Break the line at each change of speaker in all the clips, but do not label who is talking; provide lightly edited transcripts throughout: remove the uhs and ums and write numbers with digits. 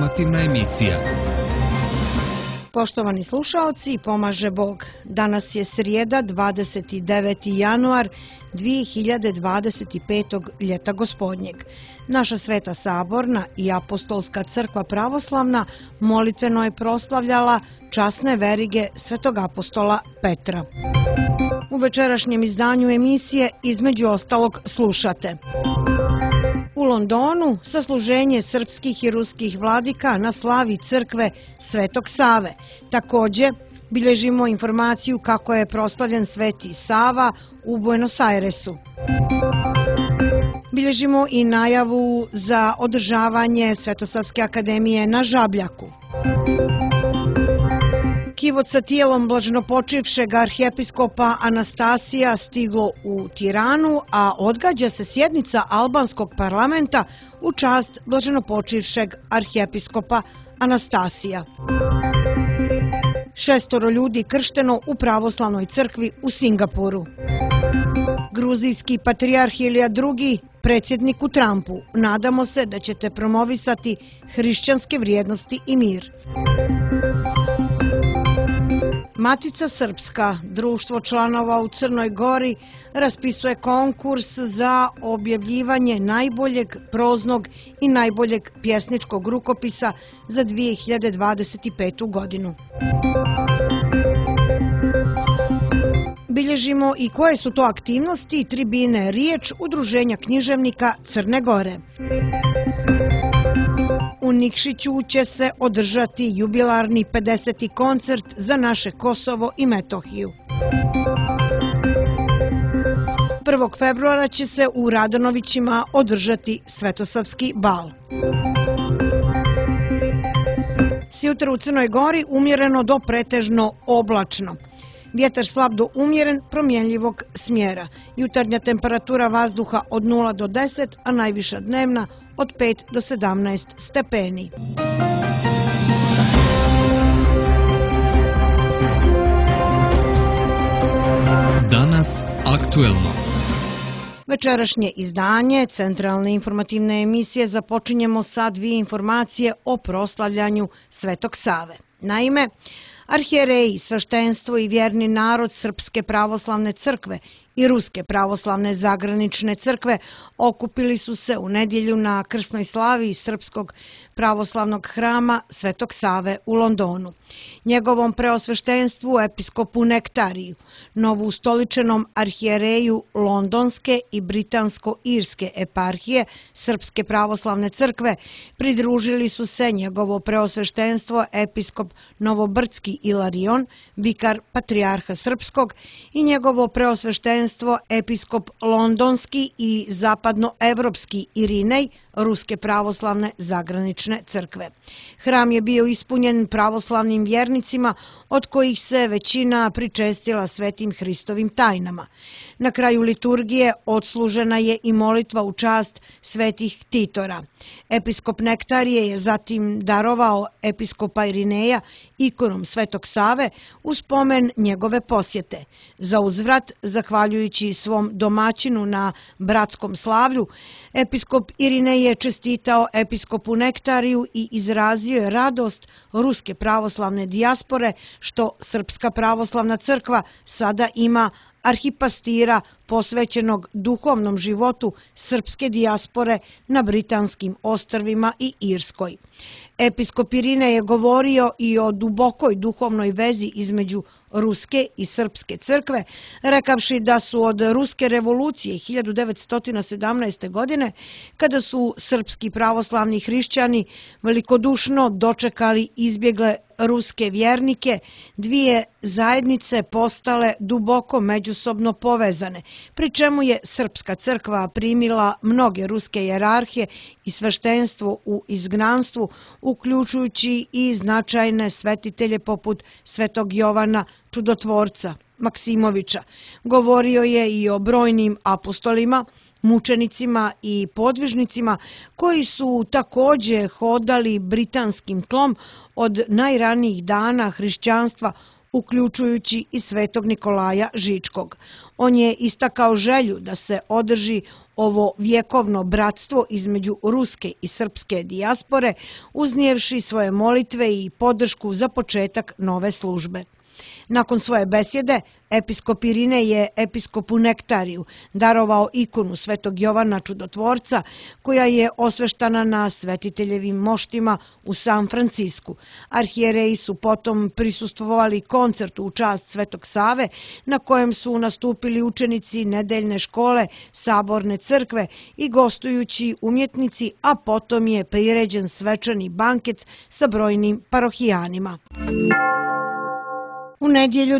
informativna emisija.
Poštovani slušaoci, pomaže Bog. Danas je srijeda, 29. januar 2025. ljeta gospodnjeg. Naša Sveta Saborna i Apostolska crkva pravoslavna molitveno je proslavljala časne verige svetog apostola Petra. U večerašnjem izdanju emisije između ostalog slušate: u Londonu sasluženje srpskih i ruskih vladika na slavi crkve Svetog Save. Također bilježimo informaciju kako je proslavljen Sveti Sava u Buenos Airesu. Bilježimo i najavu za održavanje Svetosavske akademije na Žabljaku. Kivot sa tijelom blaženopočivšeg arhijepiskopa Anastasija stiglo u Tiranu, a odgađa se sjednica albanskog parlamenta u čast blaženopočivšeg arhijepiskopa Anastasija. 6 ljudi kršteno u pravoslavnoj crkvi u Singapuru. Gruzijski patrijarh Ilija II, predsjedniku Trumpu: nadamo se da ćete promovisati hrišćanske vrijednosti i mir. Matica Srpska, društvo članova u Crnoj Gori, raspisuje konkurs za objavljivanje najboljeg proznog i najboljeg pjesničkog rukopisa za 2025. godinu. Bilježimo i koje su to aktivnosti i tribine riječ Udruženja književnika Crne Gore. U Nikšiću će se održati jubilarni 50. koncert za naše Kosovo i Metohiju. 1. februara će se u Radanovićima održati Svetosavski bal. Sjutra u Crnoj Gori umjereno do pretežno oblačno. Vjetar slab do umjeren, promjenljivog smjera. Jutarnja temperatura vazduha od 0 do 10, a najviša dnevna od 5 do 17 stepeni.
Danas aktuelno.
Večerašnje izdanje centralne informativne emisije započinjemo sa 2 informacije o proslavljanju Svetog Save. Naime, arhijereji, sveštenstvo i vjerni narod Srpske pravoslavne crkve i Ruske pravoslavne zagranične crkve okupili su se u nedjelju na krsnoj slavi Srpskog pravoslavnog hrama Svetog Save u Londonu. Njegovom preosveštenstvu episkopu Nektariju, novoustoličenom arhijereju Londonske i Britansko-Irske eparhije Srpske pravoslavne crkve, pridružili su se njegovo preosveštenstvo episkop Novobrdski Ilarion, vikar patrijarha Srpskog, i njegovo preosveštenstvo episkop Londonski i zapadnoevropski Irinej Ruske pravoslavne zagranične crkve. Hram je bio ispunjen pravoslavnim vjernicima, od kojih se većina pričestila svetim Hristovim tajnama. Na kraju liturgije odslužena je i molitva u čast svetih Titora. Episkop Nektarije je zatim darovao episkopa Irineja ikonom Svetog Save u spomen njegove posjete. Za uzvrat, zahvaljujući svom domaćinu na bratskom slavlju, episkop Irinej je čestitao episkopu Nektariju i izrazio je radost Ruske pravoslavne dijaspore što Srpska pravoslavna crkva sada ima arhipastira posvećenog duhovnom životu srpske dijaspore na Britanskim ostrvima i Irskoj. Episkop Irinej je govorio i o dubokoj duhovnoj vezi između Ruske i Srpske crkve, rekavši da su od Ruske revolucije 1917. godine, kada su srpski pravoslavni hrišćani velikodušno dočekali izbjegle ruske vjernike, dvije zajednice postale duboko međusobno povezane, pri čemu je Srpska crkva primila mnoge ruske hijerarhije i sveštenstvo u izgnanstvu, uključujući i značajne svetitelje poput Svetog Jovana Čudotvorca, Maksimovića. Govorio je i o brojnim apostolima, mučenicima i podvižnicima koji su također hodali britanskim tlom od najranijih dana hrišćanstva uključujući i Svetog Nikolaja Žičkog. On je istakao želju da se održi ovo vjekovno bratstvo između ruske i srpske dijaspore, uznijevši svoje molitve i podršku za početak nove službe. Nakon svoje besjede, episkop Irine je episkopu Nektariju darovao ikonu Svetog Jovana Čudotvorca, koja je osveštana na svetiteljevim moštima u San Francisku. Arhijereji su potom prisustvovali koncertu u čast Svetog Save, na kojem su nastupili učenici nedeljne škole, saborne crkve i gostujući umjetnici, a potom je priređen svečani banket sa brojnim parohijanima. U nedjelju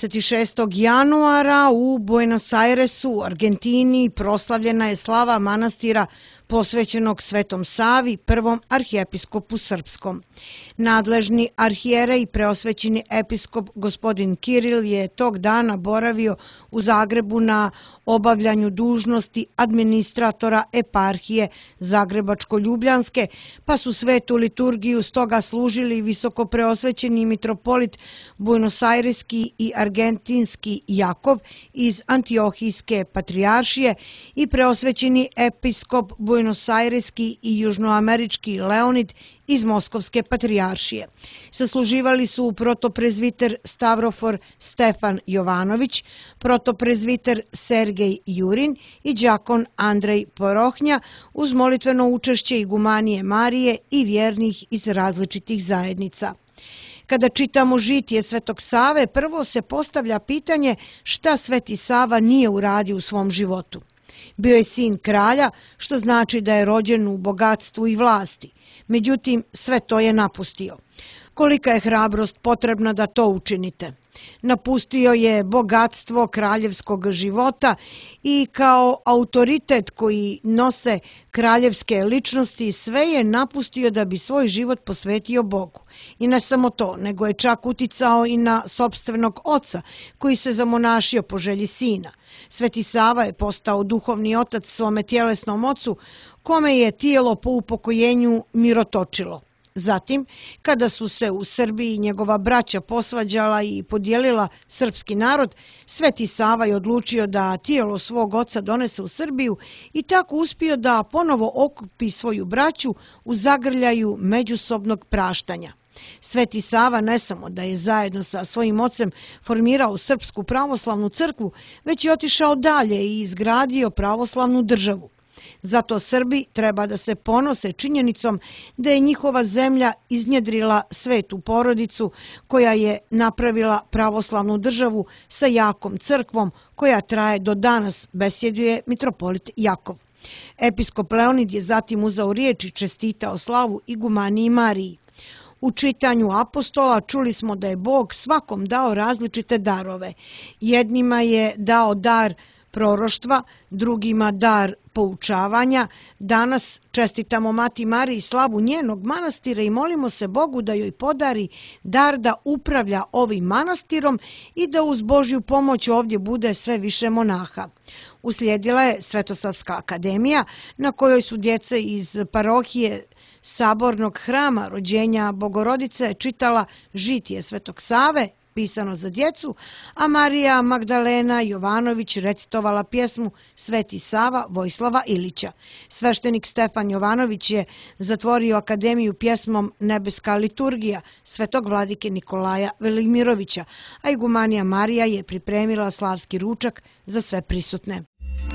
26. januara u Buenos Airesu, Argentini, proslavljena je slava manastira posvećenog Svetom Savi, prvom arhijepiskopu srpskom. Nadležni arhijerej i preosvećeni episkop gospodin Kiril je tog dana boravio u Zagrebu na obavljanju dužnosti administratora eparhije Zagrebačko-Ljubljanske, pa su svetu liturgiju stoga služili visoko preosvećeni mitropolit Buenos-Aireski i Argentinski Jakov iz Antiohijske patrijaršije i preosvećeni episkop Buenos-Aireski i južnoamerički Leonid iz Moskovske patrijaršije. Sasluživali su protoprezviter Stavrofor Stefan Jovanović, protoprezviter Sergej Jurin i đakon Andrej Porohnja uz molitveno učešće igumanije Marije i vjernih iz različitih zajednica. Kada čitamo žitije Svetog Save, prvo se postavlja pitanje šta Sveti Sava nije uradio u svom životu. Bio je sin kralja, što znači da je rođen u bogatstvu i vlasti. Međutim, sve to je napustio. Kolika je hrabrost potrebna da to učinite? Napustio je bogatstvo kraljevskog života i kao autoritet koji nose kraljevske ličnosti sve je napustio da bi svoj život posvetio Bogu. I ne samo to, nego je čak uticao i na sopstvenog oca koji se zamonašio po želji sina. Sveti Sava je postao duhovni otac svome tjelesnom ocu, kome je tijelo po upokojenju mirotočilo. Zatim, kada su se u Srbiji njegova braća posvađala i podijelila srpski narod, Sveti Sava je odlučio da tijelo svog oca donese u Srbiju i tako uspio da ponovo okupi svoju braću u zagrljaju međusobnog praštanja. Sveti Sava ne samo da je zajedno sa svojim ocem formirao Srpsku pravoslavnu crkvu, već je otišao dalje i izgradio pravoslavnu državu. Zato Srbi treba da se ponose činjenicom da je njihova zemlja iznjedrila svetu porodicu koja je napravila pravoslavnu državu sa jakom crkvom koja traje do danas, besjeduje mitropolit Jakov. Episkop Leonid je zatim uzeo riječ i čestitao slavu igumaniji Mariji. U čitanju apostola čuli smo da je Bog svakom dao različite darove. Jednima je dao dar proroštva, drugima dar poučavanja. Danas čestitamo Mati Mariji slavu njenog manastira i molimo se Bogu da joj podari dar da upravlja ovim manastirom i da uz Božju pomoć ovdje bude sve više monaha. Uslijedila je Svetosavska akademija na kojoj su djeca iz parohije Sabornog hrama rođenja Bogorodice čitala žitije Svetog Save, pisano za djecu, a Marija Magdalena Jovanović recitovala pjesmu Sveti Sava Vojislava Ilića. Sveštenik Stefan Jovanović je zatvorio akademiju pjesmom Nebeska liturgija Svetog vladike Nikolaja Velimirovića, a igumanija Marija je pripremila slavski ručak za sve prisutne.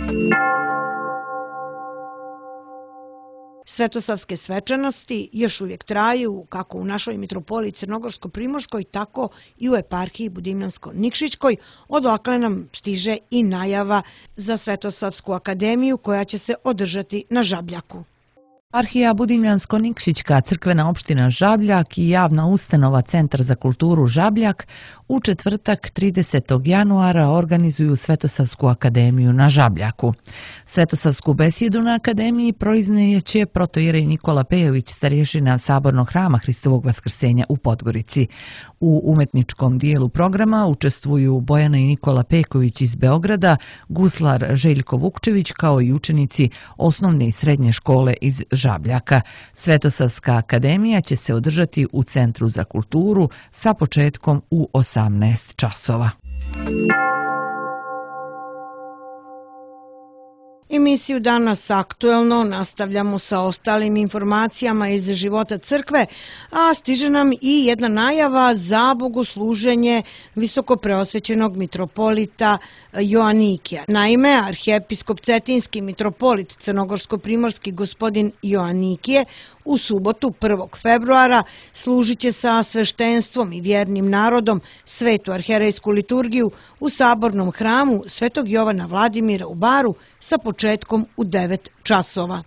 Svetosavske svečanosti još uvijek traju kako u našoj mitropoliji Crnogorsko-Primorskoj, tako i u eparhiji Budimljansko-Nikšićkoj, odakle nam stiže i najava za Svetosavsku akademiju koja će se održati na Žabljaku.
Eparhija Budimljansko-Nikšićka, crkvena opština Žabljak i javna ustanova Centar za kulturu Žabljak u četvrtak 30. januara organizuju Svetosavsku akademiju na Žabljaku. Svetosavsku besjedu na akademiji proizneće protoijerej Nikola Pejović, starješina Sabornog hrama Hristovog vaskrsenja u Podgorici. U umetničkom dijelu programa učestvuju Bojana i Nikola Peković iz Beograda, guslar Željko Vukčević kao i učenici osnovne i srednje škole iz Žabljaka. Svetosavska akademija će se održati u Centru za kulturu sa početkom u 18 časova.
Emisiju Danas aktuelno nastavljamo sa ostalim informacijama iz života crkve, a stiže nam i jedna najava za bogosluženje visokopreosvećenog mitropolita Joanikija. Naime, arhijepiskop Cetinski mitropolit crnogorsko-primorski gospodin Joanikije u subotu 1. februara služit će sa sveštenstvom i vjernim narodom svetu arhijerejsku liturgiju u sabornom hramu Svetog Jovana Vladimira u Baru sa početkom u 9 časova.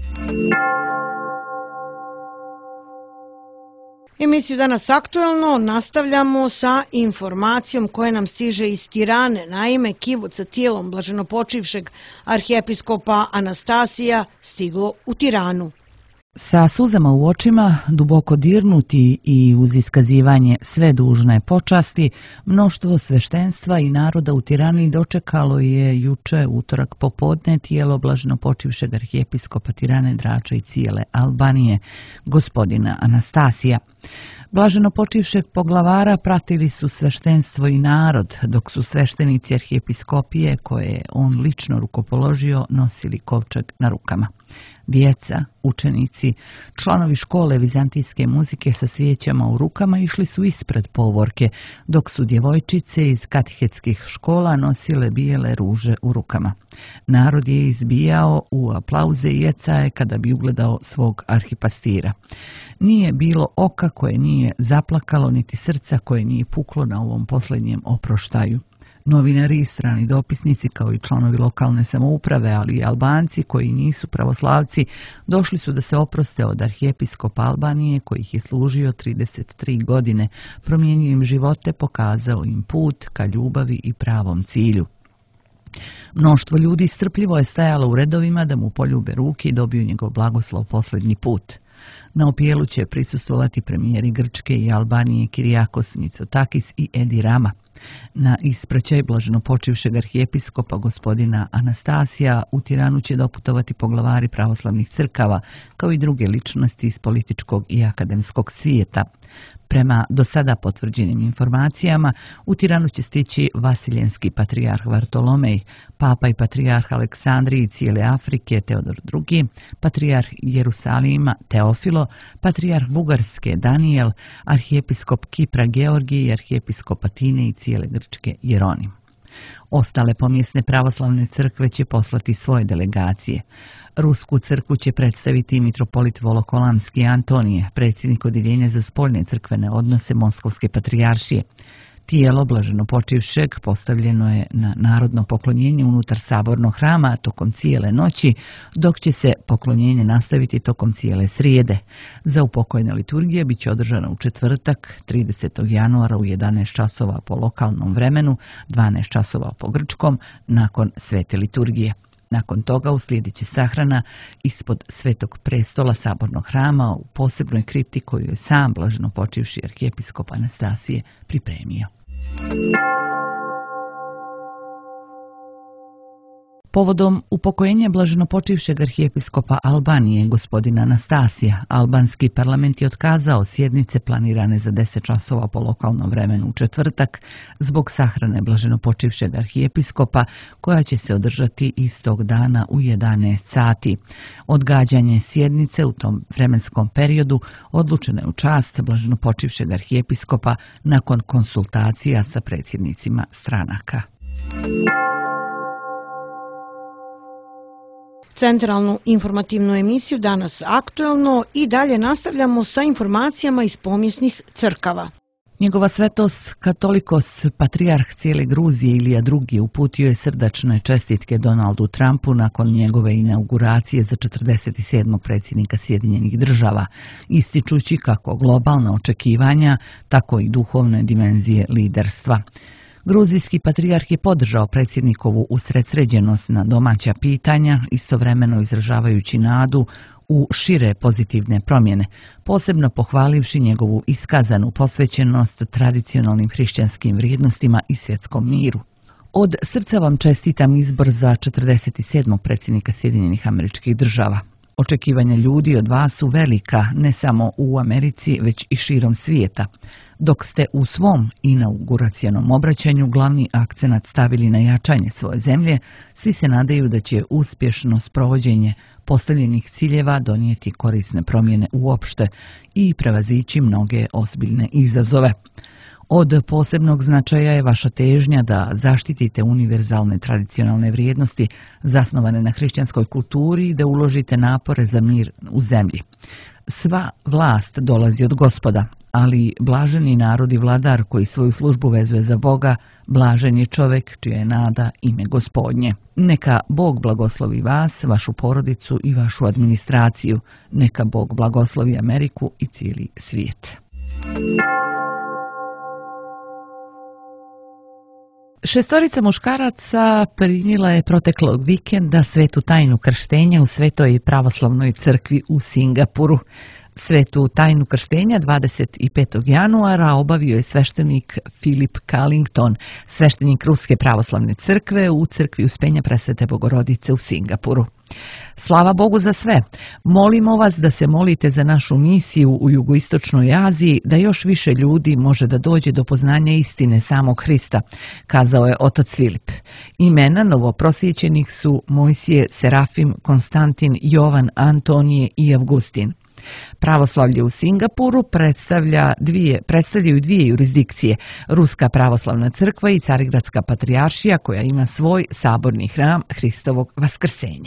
Emisiju Danas aktuelno nastavljamo sa informacijom koja nam stiže iz Tirane. Naime, kivot sa tijelom blaženopočivšeg arhijepiskopa Anastasija stiglo u Tiranu.
Sa suzama u očima, duboko dirnuti i uz iskazivanje sve dužne počasti, mnoštvo sveštenstva i naroda u Tirani dočekalo je juče utorak popodne tijelo blaženopočivšeg arhijepiskopa Tirane, Drača i cijele Albanije, gospodina Anastasija. Blaženopočivšeg poglavara pratili su sveštenstvo i narod, dok su sveštenici arhijepiskopije, koje je on lično rukopoložio, nosili kovčeg na rukama. Djeca, učenici, članovi škole vizantijske muzike sa svijećama u rukama išli su ispred povorke, dok su djevojčice iz katehetskih škola nosile bijele ruže u rukama. Narod je izbijao u aplauze i jecaje kada bi ugledao svog arhipastira. Nije bilo oka koje nije zaplakalo, niti srca koje nije puklo na ovom posljednjem oproštaju. Novinari i strani dopisnici, kao i članovi lokalne samouprave, ali i Albanci koji nisu pravoslavci, došli su da se oproste od arhijepiskopa Albanije, koji ih je služio 33 godine, promijenio im živote, pokazao im put ka ljubavi i pravom cilju. Mnoštvo ljudi strpljivo je stajalo u redovima da mu poljube ruke i dobiju njegov blagoslov posljednji put. Na opijelu će prisustvovati premijeri Grčke i Albanije Kirijakos Mitsotakis i Edi Rama. Na ispraćaj blaženopočivšeg arhijepiskopa gospodina Anastasija u Tiranu će doputovati poglavari pravoslavnih crkava, kao i druge ličnosti iz političkog i akademskog svijeta. Prema do sada potvrđenim informacijama, u Tiranu će stići vasiljenski patrijarh Vartolomej, papa i patrijarh Aleksandrije i cijele Afrike Teodor II, patrijarh Jerusalima Teofilo, patrijarh Bugarske Danijel, arhijepiskop Kipra Georgije i arhijepiskop Atine i cijele Grčke Jeronim. Ostale pomjesne pravoslavne crkve će poslati svoje delegacije. Rusku crkvu će predstaviti mitropolit Volokolamski Antonije, predsjednik odjeljenja za spoljne crkvene odnose Moskovske patrijaršije. Tijelo blaženopočivšeg postavljeno je na narodno poklonjenje unutar sabornog hrama tokom cijele noći, dok će se poklonjenje nastaviti tokom cijele srijede. Za upokojna liturgija bit će održana u četvrtak, 30. januara u 11 časova po lokalnom vremenu, 12 časova po grčkom, nakon svete liturgije. Nakon toga uslijedit će sahrana ispod Svetog prestola sabornog hrama u posebnoj kripti koju je sam blaženopočivši arhijepiskop Anastasije pripremio. Povodom upokojenja blaženopočivšeg arhijepiskopa Albanije, gospodina Anastasija, albanski parlament je otkazao sjednice planirane za 10 časova po lokalnom vremenu u četvrtak zbog sahrane blaženopočivšeg arhijepiskopa, koja će se održati istog dana u 11 sati. Odgađanje sjednice u tom vremenskom periodu odlučeno je u čast blaženopočivšeg arhijepiskopa nakon konsultacija sa predsjednicima stranaka.
Centralnu informativnu emisiju Danas aktuelno i dalje nastavljamo sa informacijama iz pomjesnih crkava.
Njegova svetost Katolikos, patrijarh cijele Gruzije Ilija II, uputio je srdačne čestitke Donaldu Trumpu nakon njegove inauguracije za 47. predsjednika Sjedinjenih Država, ističući kako globalna očekivanja, tako i duhovne dimenzije liderstva. Gruzijski patrijarh je podržao predsjednikovu usredsređenost na domaća pitanja, istovremeno izražavajući nadu u šire pozitivne promjene, posebno pohvalivši njegovu iskazanu posvećenost tradicionalnim hrišćanskim vrijednostima i svjetskom miru. Od srca vam čestitam izbor za 47. predsjednika Sjedinjenih Američkih Država. Očekivanja ljudi od vas su velika, ne samo u Americi, već i širom svijeta. Dok ste u svom inauguracionom obraćanju glavni akcenat stavili na jačanje svoje zemlje, svi se nadaju da će uspješno sprovođenje postavljenih ciljeva donijeti korisne promjene uopšte i prevazići mnoge ozbiljne izazove. Od posebnog značaja je vaša težnja da zaštitite univerzalne tradicionalne vrijednosti zasnovane na hrišćanskoj kulturi i da uložite napore za mir u zemlji. Sva vlast dolazi od Gospoda, ali blaženi narod i vladar koji svoju službu vezuje za Boga, blažen je čovjek čija je nada ime Gospodnje. Neka Bog blagoslovi vas, vašu porodicu i vašu administraciju. Neka Bog blagoslovi Ameriku i cijeli svijet. Šestorica muškaraca primila je proteklog vikenda svetu tajnu krštenja u Svetoj pravoslavnoj crkvi u Singapuru. Svetu tajnu krštenja 25. januara obavio je sveštenik Philip Carlington, sveštenik Ruske pravoslavne crkve u crkvi Uspenja Presvete Bogorodice u Singapuru. Slava Bogu za sve! Molimo vas da se molite za našu misiju u jugoistočnoj Aziji, da još više ljudi može da dođe do poznanja istine samog Hrista, kazao je otac Filip. Imena novoprosjećenih su Mojsije, Serafim, Konstantin, Jovan, Antonije i Avgustin. Pravoslavlje u Singapuru predstavljaju dvije jurisdikcije, Ruska pravoslavna crkva i Carigradska patrijaršija koja ima svoj saborni hram Hristovog vaskrsenja.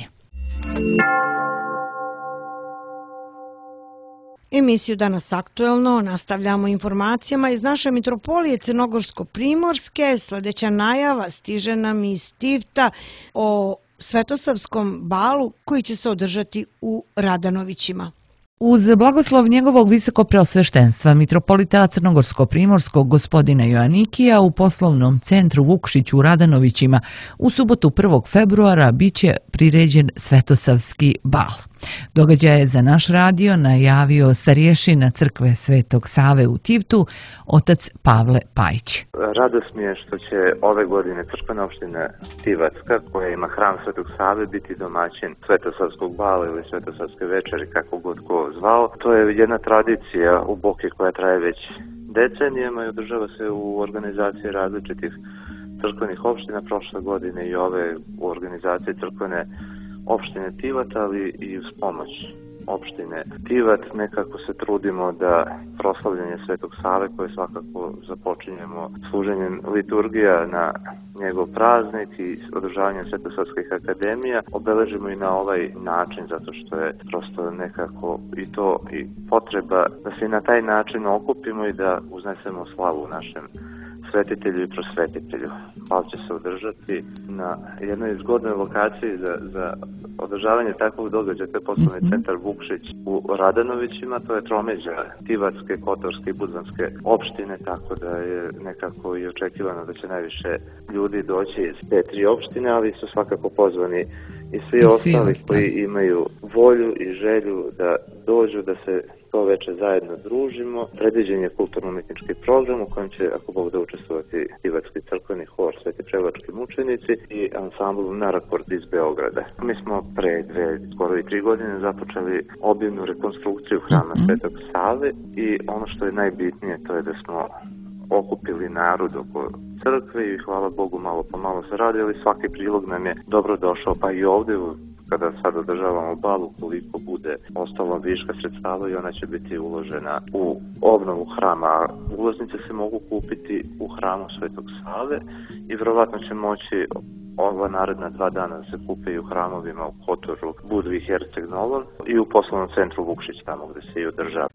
Emisiju Danas aktuelno nastavljamo informacijama iz naše mitropolije Crnogorsko-Primorske. Sljedeća najava stiže nam iz Tivta o Svetosavskom balu koji će se održati u Radanovićima.
Uz blagoslov njegovog visokopreosveštenstva mitropolita Crnogorsko-Primorskog gospodina Joanikija u poslovnom centru Vukšić u Radanovićima u subotu 1. februara biće priređen Svetosavski bal. Događaj je za naš radio najavio starješina crkve Svetog Save u Tivtu, otac Pavle Pajić.
Radost mi je što će ove godine crkvena opština Tivatska, koja ima hram Svetog Save, biti domaćin Svetosavskog bala ili Svetosavske večeri, kako god ko zvao. To je jedna tradicija u Boki koja traje već decenijama i održava se u organizaciji različitih crkvenih opština. Prošle godine i ove u organizaciji crkvene opštine Tivat, ali i uz pomoć opštine Tivat nekako se trudimo da proslavljanje Svetog Save, koje svakako započinjemo služenjem liturgija na njegov praznik i održavanjem Svetosavskih akademija, obeležimo i na ovaj način, zato što je prosto nekako i to i potreba da se na taj način okupimo i da uznesemo slavu našem svetitelju i prosvetitelju. Bal će se održati na jednoj zgodnoj lokaciji za održavanje takvog događaja, to je poslovni centar Vukšić u Radanovićima, to je tromeđa Tivatske, Kotorske i Budvanske opštine, tako da je nekako i očekivano da će najviše ljudi doći iz te tri opštine, ali su svakako pozvani i svi ostali koji imaju volju i želju da dođu, da se to veče zajedno družimo. Predviđen je kulturno-umetnički program u kojem će, ako Bog da, učestvovati Tivatski crkveni hor Sveti Prevački mučenici i ansambl Narakord iz Beograda. Mi smo pre skoro i 3 godine započeli obimnu rekonstrukciju hrama Svetog Save i ono što je najbitnije to je da smo okupili narod oko crkve i hvala Bogu malo po malo se radi, ali svaki prilog nam je dobro došao, pa i ovdje kada sad održavamo bal, ukoliko bude ostalo viška sredstava i ona će biti uložena u obnovu hrama. Ulaznice se mogu kupiti u hramu Svetog Save i vjerovatno će moći ova naredna 2 dana da se kupe i u hramovima u Kotoru, Budvi, Herceg Novom i u poslovnom centru Vukšić, tamo gdje se i održava.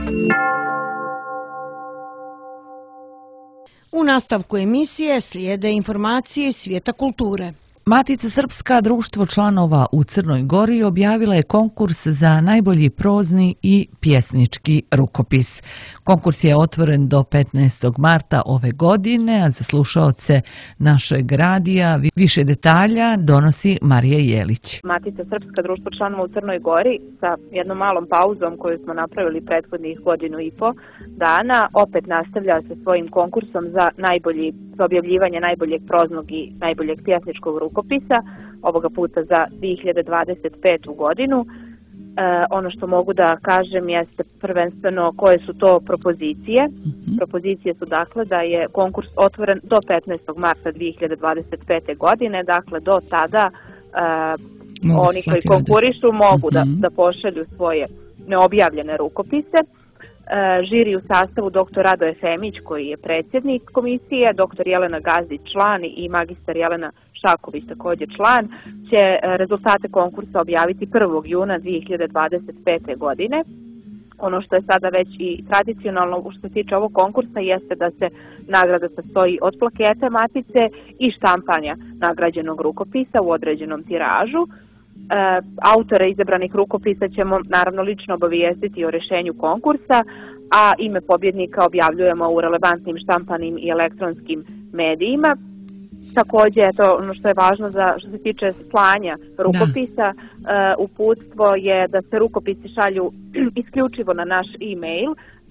U nastavku emisije slijede informacije iz svijeta kulture.
Matica Srpska, društvo članova u Crnoj Gori, objavila je konkurs za najbolji prozni i pjesnički rukopis. Konkurs je otvoren do 15. marta ove godine, a za slušaoce našeg radija više detalja donosi Marija Jelić.
Matica Srpska, društvo članova u Crnoj Gori, sa jednom malom pauzom koju smo napravili prethodnih 1,5 godina, opet nastavlja sa svojim konkursom za objavljivanje najboljeg proznog i najboljeg pjesničkog rukopisa, ovoga puta za 2025. godinu. Ono što mogu da kažem jeste prvenstveno koje su to propozicije. Propozicije su dakle da je konkurs otvoren do 15. marta 2025. godine, dakle do tada oni koji konkurišu mogu da pošalju svoje neobjavljene rukopise. Žiri u sastavu dr. Radoje Femić, koji je predsjednik komisije, dr. Jelena Gazdić član i magistar Jelena Šaković također član, će rezultate konkursa objaviti 1. juna 2025. godine. Ono što je sada već i tradicionalno što se tiče ovog konkursa jeste da se nagrada sastoji od plakete matice i štampanja nagrađenog rukopisa u određenom tiražu. Autore izabranih rukopisa ćemo naravno lično obavijestiti o rješenju konkursa, a ime pobjednika objavljujemo u relevantnim štampanim i elektronskim medijima. Također, to ono što je važno što se tiče slanja rukopisa, uputstvo je da se rukopisi šalju isključivo na naš e-mail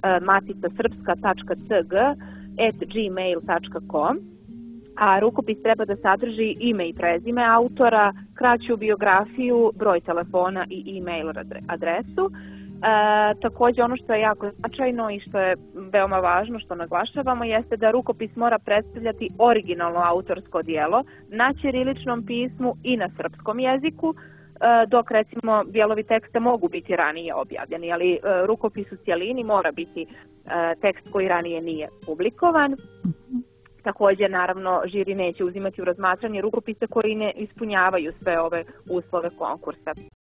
maticasrpska.cg@gmail.com, a rukopis treba da sadrži ime i prezime autora, kraću biografiju, broj telefona i e-mail adresu. Također ono što je jako značajno i što je veoma važno, što naglašavamo, jeste da rukopis mora predstavljati originalno autorsko djelo na ćiriličnom pismu i na srpskom jeziku, dok recimo dijelovi teksta mogu biti ranije objavljeni, ali rukopis u cjelini mora biti tekst koji ranije nije publikovan. Također, naravno, žiri neće uzimati u razmatranje rukopise koji ne ispunjavaju sve ove uslove konkursa.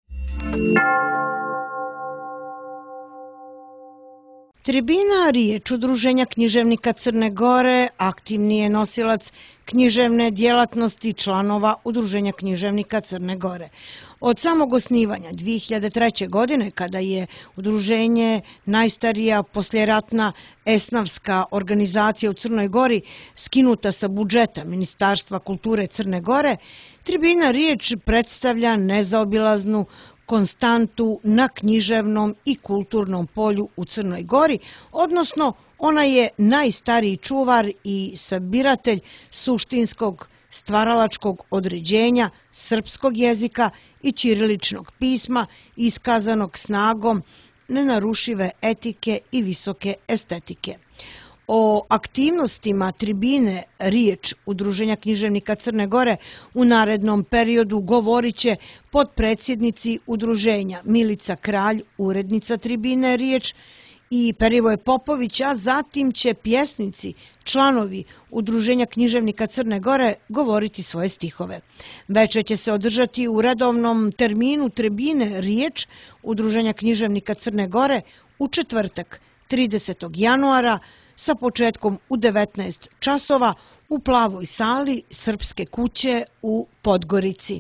Tribina Riječ Udruženja književnika Crne Gore aktivni je nosilac književne djelatnosti članova Udruženja književnika Crne Gore. Od samog osnivanja 2003. godine, kada je udruženje najstarija posljeratna esnavska organizacija u Crnoj Gori skinuta sa budžeta Ministarstva kulture Crne Gore, Tribina Riječ predstavlja nezaobilaznu konstantu na književnom i kulturnom polju u Crnoj Gori, odnosno ona je najstariji čuvar i sabiratelj suštinskog stvaralačkog određenja srpskog jezika i ćiriličnog pisma iskazanog snagom nenarušive etike i visoke estetike. O aktivnostima Tribine Riječ Udruženja književnika Crne Gore u narednom periodu govorit će potpredsjednici udruženja Milica Kralj, urednica Tribine Riječ, i Perivoje Popović, a zatim će pjesnici, članovi Udruženja književnika Crne Gore, govoriti svoje stihove. Večer će se održati u redovnom terminu Tribine Riječ Udruženja književnika Crne Gore u četvrtak 30. januara sa početkom u 19 časova u plavoj sali Srpske kuće u Podgorici.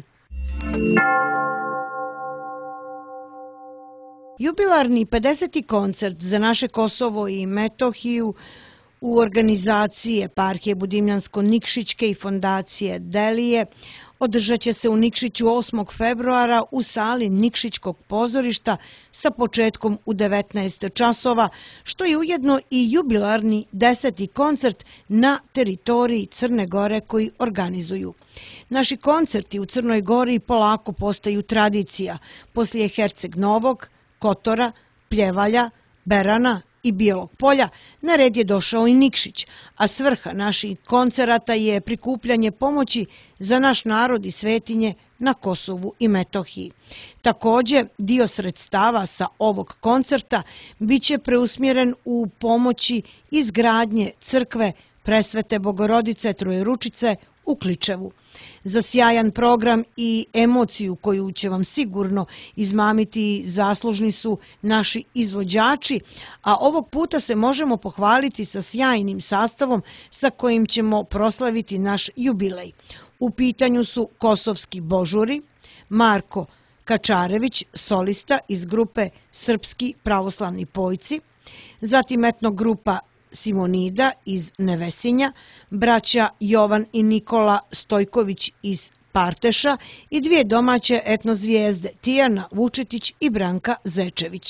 Jubilarni 50. koncert za naše Kosovo i Metohiju u organizaciji Eparhije Budimljansko-Nikšićke i fondacije Delije održat će se u Nikšiću 8. februara u sali Nikšićkog pozorišta sa početkom u 19 časova, što je ujedno i jubilarni 10. koncert na teritoriji Crne Gore koji organizuju. Naši koncerti u Crnoj Gori polako postaju tradicija. Poslije Herceg Novog, Kotora, Pljevalja, Berana i Bijelog polja na red je došao i Nikšić, a svrha naših koncerata je prikupljanje pomoći za naš narod i svetinje na Kosovu i Metohiji. Također, dio sredstava sa ovog koncerta biće preusmjeren u pomoći izgradnje crkve Presvete Bogorodice Trojeručice u Kličevu. Za sjajan program i emociju koju će vam sigurno izmamiti zaslužni su naši izvođači, a ovog puta se možemo pohvaliti sa sjajnim sastavom sa kojim ćemo proslaviti naš jubilej. U pitanju su kosovski božuri, Marko Kačarević, solista iz grupe Srpski pravoslavni pojci, zatim etnogrupa Simonida iz Nevesinja, braća Jovan i Nikola Stojković iz Parteša i dvije domaće etnozvijezde Tijana Vučetić i Branka Zečević.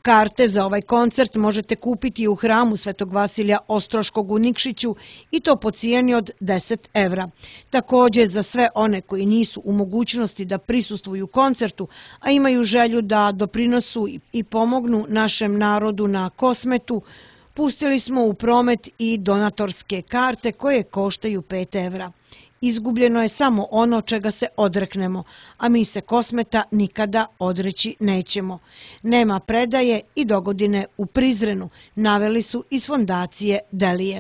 Karte za ovaj koncert možete kupiti u hramu Svetog Vasilija Ostroškog u Nikšiću i to po cijeni od 10 evra. Također za sve one koji nisu u mogućnosti da prisustvuju koncertu, a imaju želju da doprinosu i pomognu našem narodu na Kosmetu, pustili smo u promet i donatorske karte koje koštaju 5 evra. Izgubljeno je samo ono čega se odreknemo, a mi se Kosmeta nikada odreći nećemo. Nema predaje i dogodine u Prizrenu, naveli su iz fondacije Delije.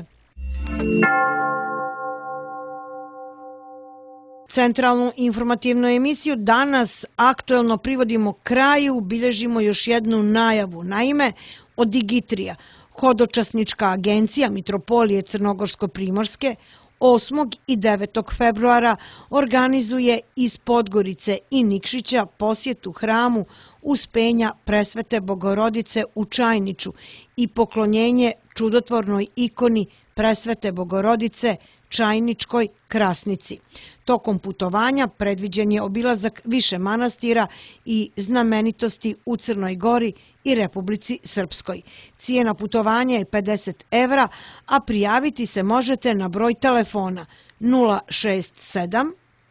Centralnu informativnu emisiju danas aktuelno privodimo kraju, bilježimo još jednu najavu. Naime, od Digitrija, hodočasnička agencija Mitropolije Crnogorsko-Primorske, 8. i 9. februara organizuje iz Podgorice i Nikšića posjetu hramu Uspenja Presvete Bogorodice u Čajniču i poklonjenje čudotvornoj ikoni Presvete Bogorodice Čajničkoj Krasnici. Tokom putovanja predviđen je obilazak više manastira i znamenitosti u Crnoj Gori i Republici Srpskoj. Cijena putovanja je 50 evra, a prijaviti se možete na broj telefona 067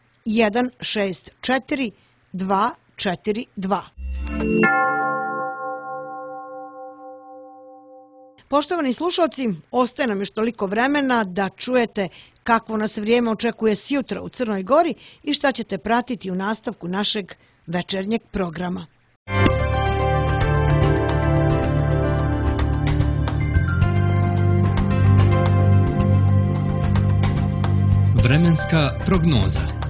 164 242. Poštovani slušalci, ostaje nam još toliko vremena da čujete kakvo nas vrijeme očekuje sjutra u Crnoj Gori i šta ćete pratiti u nastavku našeg večernjeg programa.
Vremenska prognoza.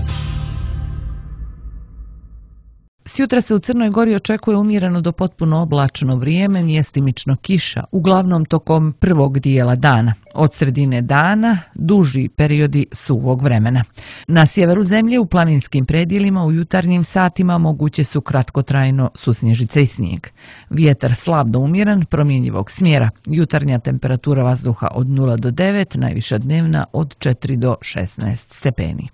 Sjutra se u Crnoj Gori očekuje umjereno do potpuno oblačno vrijeme, mjestimično kiša, uglavnom tokom prvog dijela dana. Od sredine dana duži periodi suvog vremena. Na sjeveru zemlje u planinskim predjelima u jutarnjim satima moguće su kratkotrajno susnježice i snijeg. Vjetar slab do umjeren, promjenjivog smjera. Jutarnja temperatura vazduha od 0 do 9, najviša dnevna od 4 do 16 stepeni.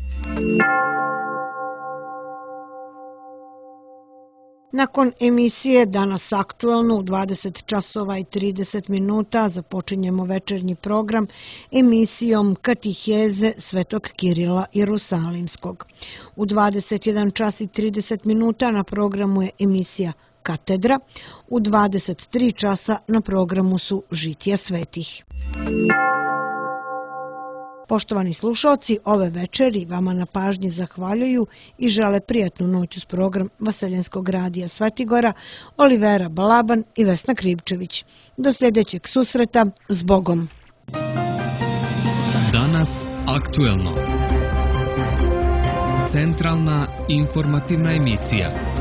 Nakon emisije Danas aktuelno u 20 časova i 30 minuta započinjemo večernji program emisijom Katiheze Svetog Kirila Jerusalimskog. U 21 čas i 30 minuta na programu je emisija Katedra, u 23 časa na programu su Žitija svetih. Poštovani slušalci, ove večeri vama na pažnji zahvaljuju i žele prijatnu noć uz program Vaseljenskog radija Svetigora, Olivera Balaban i Vesna Krivčević. Do sljedećeg susreta, s Bogom!
Danas aktuelno. Centralna informativna emisija.